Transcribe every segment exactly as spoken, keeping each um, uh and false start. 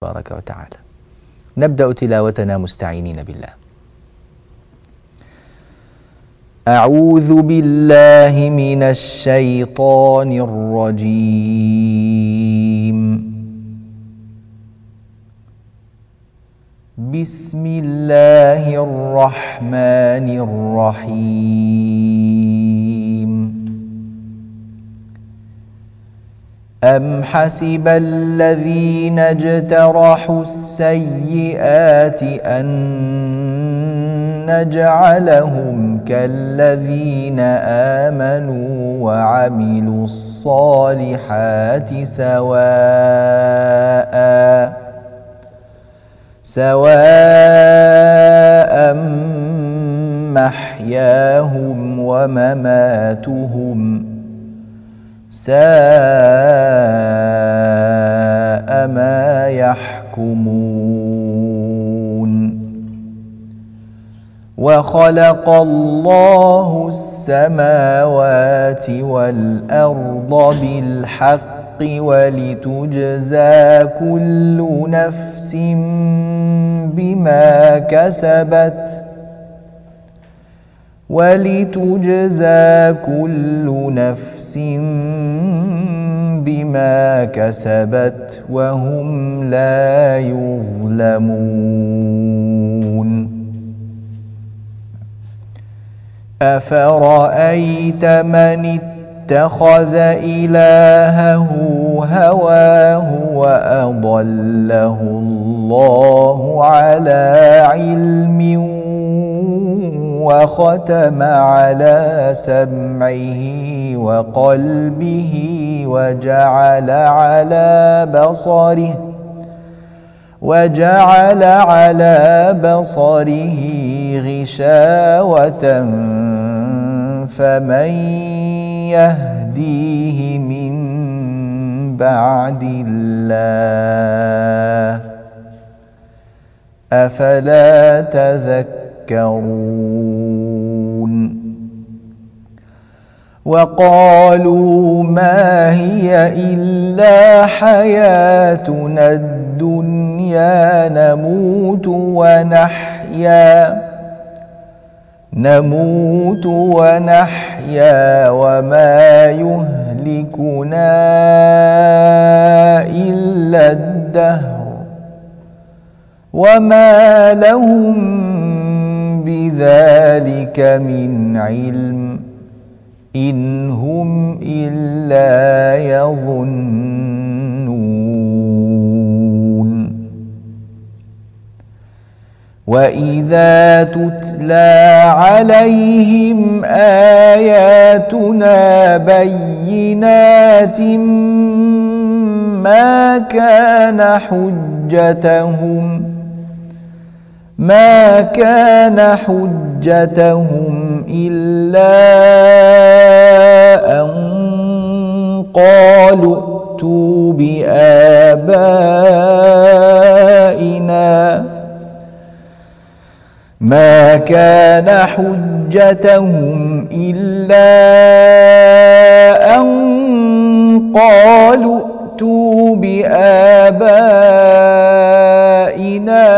تبارك وتعالى. نبدأ تلاوتنا مستعينين بالله. أعوذ بالله من الشيطان الرجيم. بسم الله الرحمن الرحيم. أم حسب الذين اجترحوا السيئات أن نجعلهم كالذين آمنوا وعملوا الصالحات سواء سواء محياهم ومماتهم ساء ما يحكمون. وخلق الله السماوات والأرض بالحق ولتجزى كل نفس بما كسبت ولتجزى كل نفس بما كسبت وهم لا يظلمون. أفرأيت من اتخذ إلهه هواه وأضله الله على علم وختم على سمعه وقلبه وجعل على بصره وجعل على بصره غشاوة فمن يهديه من بعد الله أفلا تذكرون. وقالوا ما هي إلا حياتنا الدنيا نموت ونحيا نموت ونحيا وما يهلكنا إلا الدهر وما لهم بذلك من علم إن هم إلا يظنون. وإذا تتلى عليهم آياتنا بينات ما كان حجتهم ما كان حجتهم إلا أن قالوا ائتوا بآبائنا ما كان حجتهم إلا أن قالوا ائتوا بآبائنا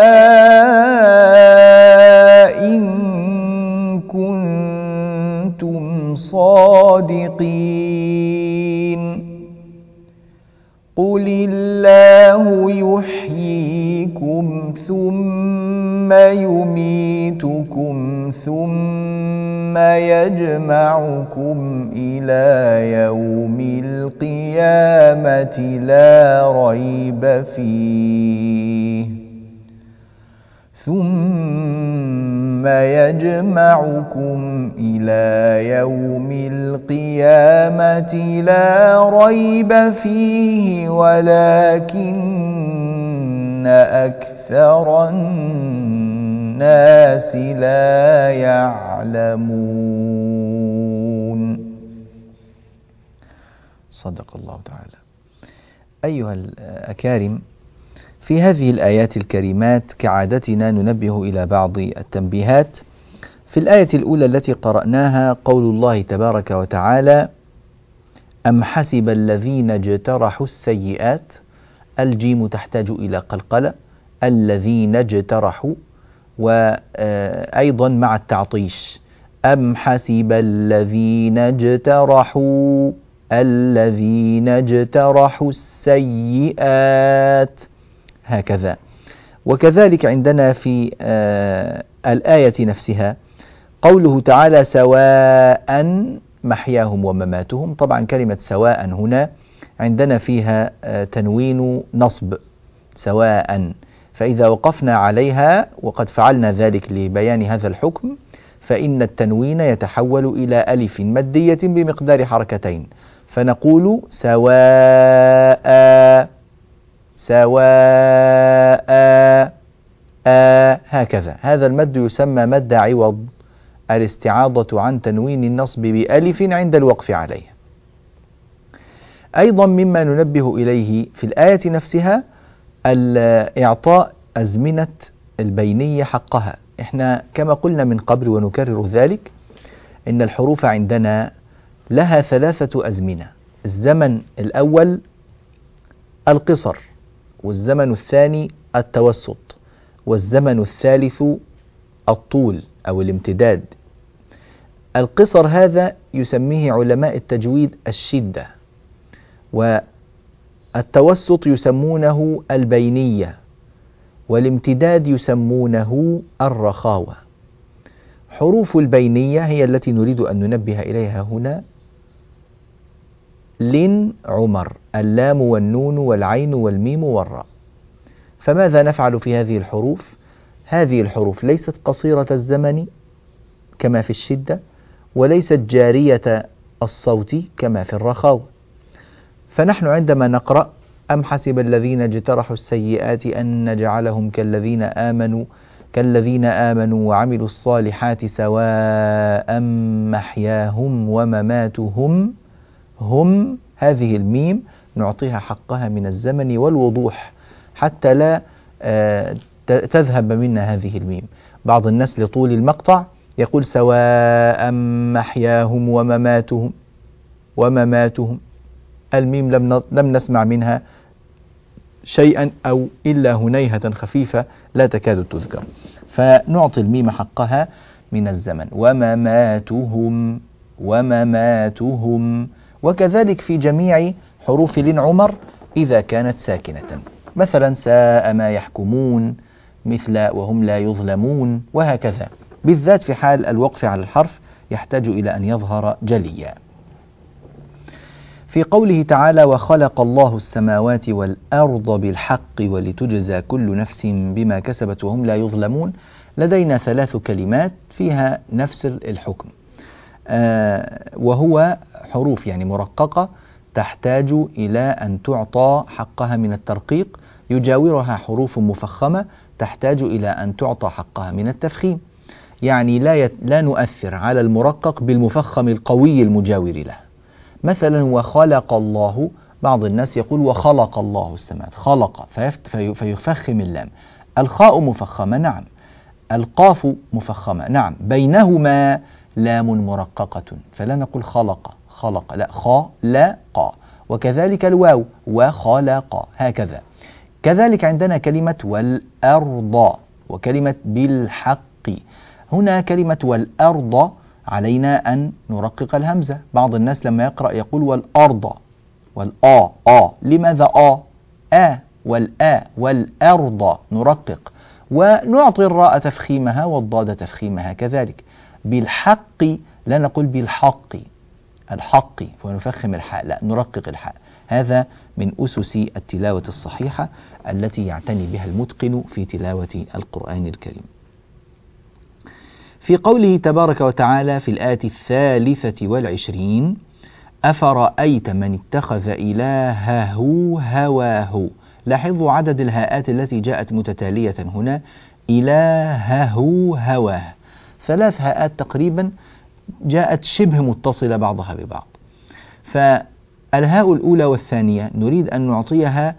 إن كنتم صادقين. قل الله يحييكم ثم يميتكم ثم يجمعكم إلى يوم القيامة لا ريب فيه ثم يجمعكم إلى يوم القيامة لا ريب فيه ولكن أكثر الناس لا يعلمون. صدق الله تعالى. أيها الأكارم، في هذه الآيات الكريمات كعادتنا ننبه إلى بعض التنبيهات. في الآية الأولى التي قرأناها قول الله تبارك وتعالى: أم حسب الذين اجترحوا السيئات الجيم تحتاج إلى قلقلة، الذين اجترحوا، وأيضا مع التعطيش أم حسب الذين اجترحوا الذين اجترحوا السيئات، هكذا. وكذلك عندنا في آه الآية نفسها قوله تعالى سواء محياهم ومماتهم. طبعا كلمة سواء هنا عندنا فيها آه تنوين نصب سواء، فإذا وقفنا عليها وقد فعلنا ذلك لبيان هذا الحكم فإن التنوين يتحول إلى ألف مادية بمقدار حركتين، فنقول سواء سواء آ هكذا. هذا المد يسمى مد عوض، الاستعاضة عن تنوين النصب بألف عند الوقف عليه. أيضا مما ننبه إليه في الآية نفسها إعطاء أزمنة البينية حقها. إحنا كما قلنا من قبل ونكرر ذلك إن الحروف عندنا لها ثلاثة أزمنة: الزمن الأول القصر، والزمن الثاني التوسط، والزمن الثالث الطول أو الامتداد. القصر هذا يسميه علماء التجويد الشدة، والتوسط يسمونه البينية، والامتداد يسمونه الرخاوة. حروف البينية هي التي نريد أن ننبه إليها هنا: لن عمر، اللام والنون والعين والميم والراء. فماذا نفعل في هذه الحروف؟ هذه الحروف ليست قصيرة الزمن كما في الشدة، وليست جارية الصوت كما في الرخاوة. فنحن عندما نقرأ أم حسب الذين اجترحوا السيئات أن نجعلهم كالذين آمنوا كالذين آمنوا وعملوا الصالحات سواء محياهم ومماتهم، هم هذه الميم نعطيها حقها من الزمن والوضوح حتى لا تذهب منا هذه الميم. بعض الناس لطول المقطع يقول سواء محياهم ومماتهم ومماتهم، الميم لم لم نسمع منها شيئا أو إلا هنيهة خفيفة لا تكاد تذكر، فنعطي الميم حقها من الزمن. ومماتهم ومماتهم. وكذلك في جميع حروف لن عمر إذا كانت ساكنة، مثلا ساء ما يحكمون، مثل وهم لا يظلمون، وهكذا، بالذات في حال الوقف على الحرف يحتاج إلى أن يظهر جليا. في قوله تعالى وخلق الله السماوات والأرض بالحق ولتجزى كل نفس بما كسبت وهم لا يظلمون، لدينا ثلاث كلمات فيها نفس الحكم، آه وهو حروف يعني مرققة تحتاج إلى أن تعطى حقها من الترقيق، يجاورها حروف مفخمة تحتاج إلى أن تعطى حقها من التفخيم. يعني لا, يت... لا نؤثر على المرقق بالمفخم القوي المجاور له. مثلا وخلق الله، بعض الناس يقول وخلق الله السماوات، خلق فيفت... في... فيفخم اللام. الخاء مفخمة نعم، القاف مفخمة نعم، بينهما لام مرققة، فلا نقول خلق خلق، لا خا لا قا. وكذلك الواو وخلق هكذا. كذلك عندنا كلمة والأرض وكلمة بالحق. هنا كلمة والأرض علينا أن نرقق الهمزة. بعض الناس لما يقرأ يقول والأرض والآ آ، لماذا آ آ والآ والأرض نرقق، ونعطي الراء تفخيمها والضاد تفخيمها كذلك. بالحق لا نقول بالحق الحق ونفخم الحاء، لا نرقق الحاء. هذا من أسس التلاوة الصحيحة التي يعتني بها المتقن في تلاوة القرآن الكريم. في قوله تبارك وتعالى في الآية الثالثة والعشرين أفرأيت من اتخذ إلهه هواه. لاحظوا عدد الهاءات التي جاءت متتالية هنا، إلهه هواه، ثلاث هاءات تقريبا جاءت شبه متصلة بعضها ببعض. فالهاء الأولى والثانية نريد أن نعطيها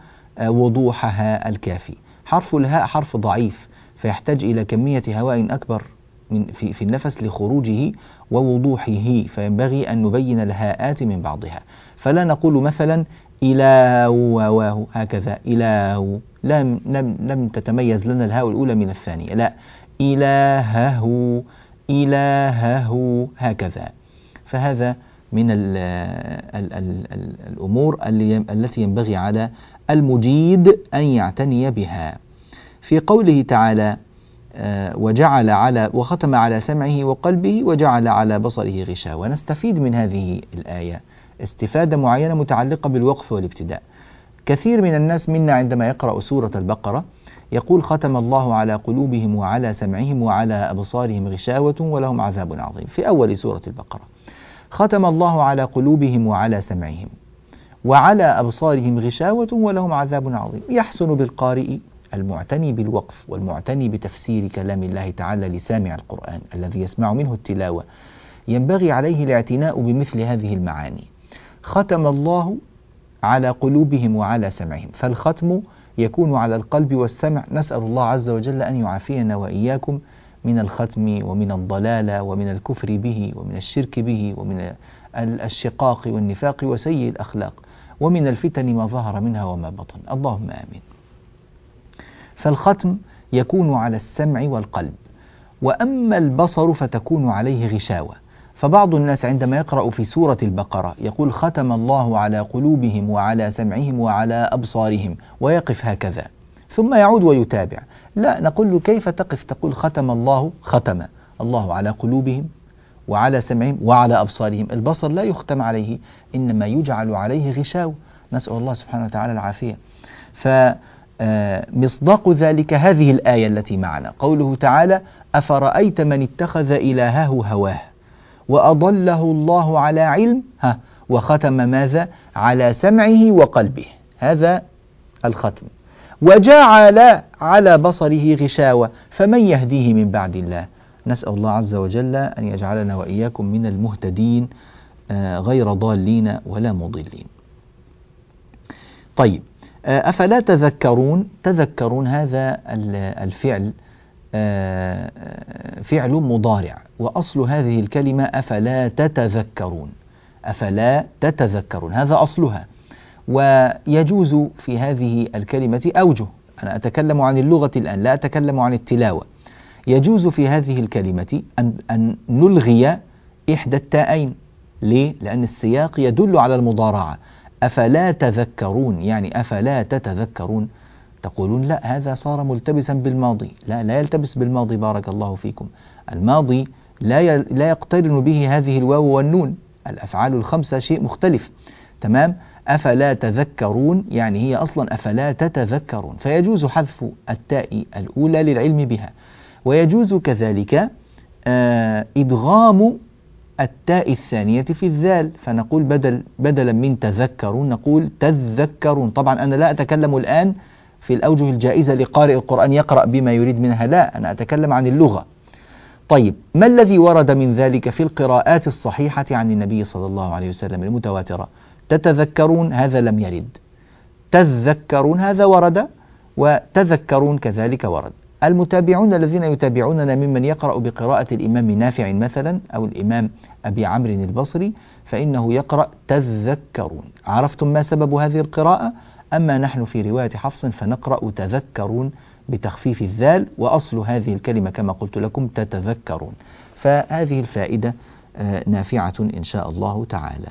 وضوحها الكافي. حرف الهاء حرف ضعيف فيحتاج إلى كمية هواء أكبر من في, في النفس لخروجه ووضوحه، فينبغي أن نبين الهاءات من بعضها. فلا نقول مثلا إله وواه هكذا إله، لم, لم, لم تتميز لنا الهاء الأولى من الثانية، لا إلهه إلهه هكذا. فهذا من ال ال ال ال الأمور التي ينبغي على المجيد أن يعتني بها. في قوله تعالى وجعل على وختم على سمعه وقلبه وجعل على بصره غشاوة، نستفيد من هذه الآية استفادة معينة متعلقة بالوقف والابتداء. كثير من الناس منا عندما يقرأ سورة البقرة يقول ختم الله على قلوبهم وعلى سمعهم وعلى أبصارهم غشاوة ولهم عذاب عظيم. في أول سورة البقرة ختم الله على قلوبهم وعلى سمعهم وعلى أبصارهم غشاوة ولهم عذاب عظيم. يحسن بالقارئ المعتني بالوقف والمعتني بتفسير كلام الله تعالى لسامع القرآن الذي يسمع منه التلاوة، ينبغي عليه الاعتناء بمثل هذه المعاني. ختم الله على قلوبهم وعلى سمعهم، فالختم يكون على القلب والسمع. نسأل الله عز وجل أن يعافينا وإياكم من الختم ومن الضلالة ومن الكفر به ومن الشرك به ومن الشقاق والنفاق وسيء الأخلاق ومن الفتن ما ظهر منها وما بطن، اللهم آمين. فالختم يكون على السمع والقلب، وأما البصر فتكون عليه غشاوة. فبعض الناس عندما يقرأ في سورة البقرة يقول ختم الله على قلوبهم وعلى سمعهم وعلى أبصارهم ويقف هكذا ثم يعود ويتابع. لا، نقول له كيف تقف تقول ختم الله ختم الله على قلوبهم وعلى سمعهم وعلى أبصارهم. البصر لا يختم عليه، إنما يجعل عليه غشاوة، نسأل الله سبحانه وتعالى العافية. فمصداق ذلك هذه الآية التي معنا، قوله تعالى أفرأيت من اتخذ إلهه هواه وأضله الله على علم ها وختم ماذا على سمعه وقلبه، هذا الختم، وجعل على بصره غشاوة فمن يهديه من بعد الله. نسأل الله عز وجل أن يجعلنا وإياكم من المهتدين غير ضالين ولا مضلين. طيب، أفلا تذكرون؟ تذكرون هذا الفعل فعل مضارع، وأصل هذه الكلمة أفلا تتذكرون، أفلا تتذكرون هذا أصلها. ويجوز في هذه الكلمة أوجه، أنا أتكلم عن اللغة الآن لا أتكلم عن التلاوة. يجوز في هذه الكلمة أن, أن نلغي إحدى التاءين. ليه؟ لأن السياق يدل على المضارعة. أفلا تذكرون يعني أفلا تتذكرون. تقولون لا، هذا صار ملتبسا بالماضي. لا، لا يلتبس بالماضي، بارك الله فيكم. الماضي لا لا يقترن به هذه الواو والنون، الأفعال الخمسة شيء مختلف. تمام؟ أفلا تذكرون يعني هي أصلا أفلا تتذكرون، فيجوز حذف التاء الأولى للعلم بها. ويجوز كذلك آه إدغام التاء الثانية في الذال، فنقول بدل بدلا من تذكرون نقول تذكرون. طبعا أنا لا أتكلم الآن في الأوجه الجائزة لقارئ القرآن يقرأ بما يريد منها، لا، أنا أتكلم عن اللغة. طيب، ما الذي ورد من ذلك في القراءات الصحيحة عن النبي صلى الله عليه وسلم المتواترة؟ تتذكرون هذا لم يرد، تذكرون هذا ورد، وتذكرون كذلك ورد. المتابعون الذين يتابعوننا ممن يقرأ بقراءة الإمام نافع مثلا أو الإمام أبي عمرو البصري فإنه يقرأ تذكرون. عرفتم ما سبب هذه القراءة؟ أما نحن في رواية حفص فنقرأ تذكرون بتخفيف الذال، وأصل هذه الكلمة كما قلت لكم تتذكرون. فهذه الفائدة نافعة إن شاء الله تعالى.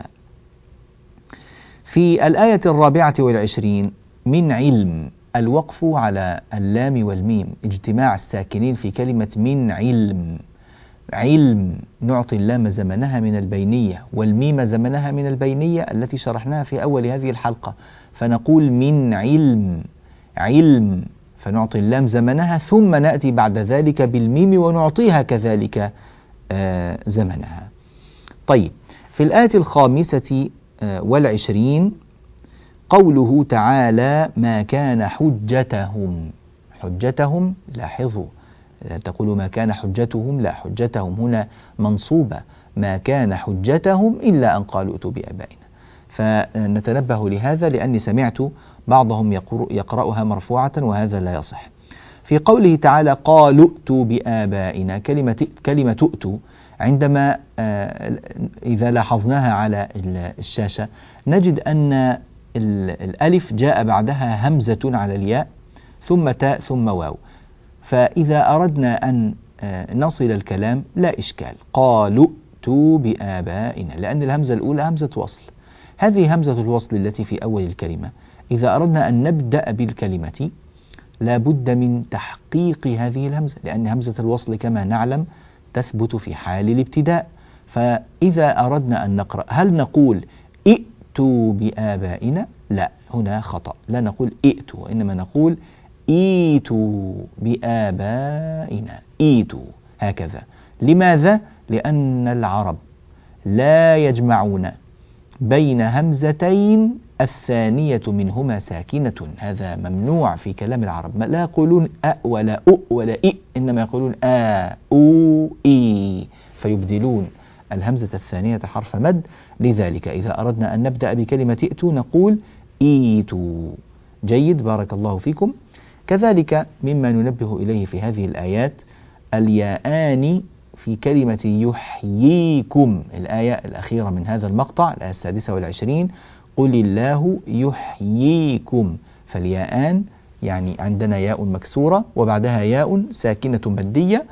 في الآية الرابعة والعشرين من علم، الوقف على اللام والميم، اجتماع الساكنين في كلمة من علم. علم نعطي اللام زمنها من البينية والميم زمنها من البينية التي شرحناها في أول هذه الحلقة، فنقول من علم علم فنعطي اللام زمنها، ثم نأتي بعد ذلك بالميم ونعطيها كذلك آه زمنها. طيب، في الآية الخامسة آه والعشرين قوله تعالى ما كان حجتهم. حجتهم لاحظوا، لا تقولوا ما كان حجتهم، لا، حجتهم هنا منصوبة، ما كان حجتهم إلا أن قالوا ائتوا بآبائنا. فنتنبه لهذا لأني سمعت بعضهم يقرأها مرفوعة وهذا لا يصح. في قوله تعالى قالوا ائتوا بآبائنا، كلمة كلمة ائتوا عندما إذا لاحظناها على الشاشة نجد أن الألف جاء بعدها همزة على الياء ثم تاء ثم واو، فإذا أردنا أن نصل الكلام لا إشكال، قالوا ائتوا بآبائنا، لأن الهمزة الأولى همزة وصل. هذه همزة الوصل التي في أول الكلمة إذا أردنا أن نبدأ بالكلمة لا بد من تحقيق هذه الهمزة، لأن همزة الوصل كما نعلم تثبت في حال الابتداء. فإذا أردنا أن نقرأ هل نقول ائتوا بآبائنا؟ لا، هنا خطأ، لا نقول ائتوا، وإنما نقول ايتوا بآبائنا، ايتوا هكذا. لماذا؟ لأن العرب لا يجمعون بين همزتين الثانية منهما ساكنة، هذا ممنوع في كلام العرب، لا يقولون أ ولا أ ولا إ، إنما يقولون آ أو إي، فيبدلون الهمزة الثانية حرف مد. لذلك إذا أردنا أن نبدأ بكلمة ائتوا نقول ايتوا. جيد، بارك الله فيكم. كذلك مما ننبه إليه في هذه الآيات الياءان في كلمة يحييكم، الآية الأخيرة من هذا المقطع، الآية السادسة والعشرين، قل الله يحييكم، فالياءان يعني عندنا ياء مكسورة وبعدها ياء ساكنة مادية،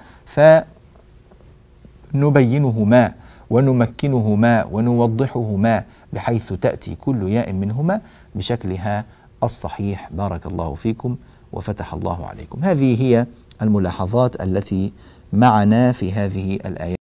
فنبينهما ونمكنهما ونوضحهما بحيث تأتي كل ياء منهما بشكلها الصحيح. بارك الله فيكم وفتح الله عليكم. هذه هي الملاحظات التي معنا في هذه الآيات.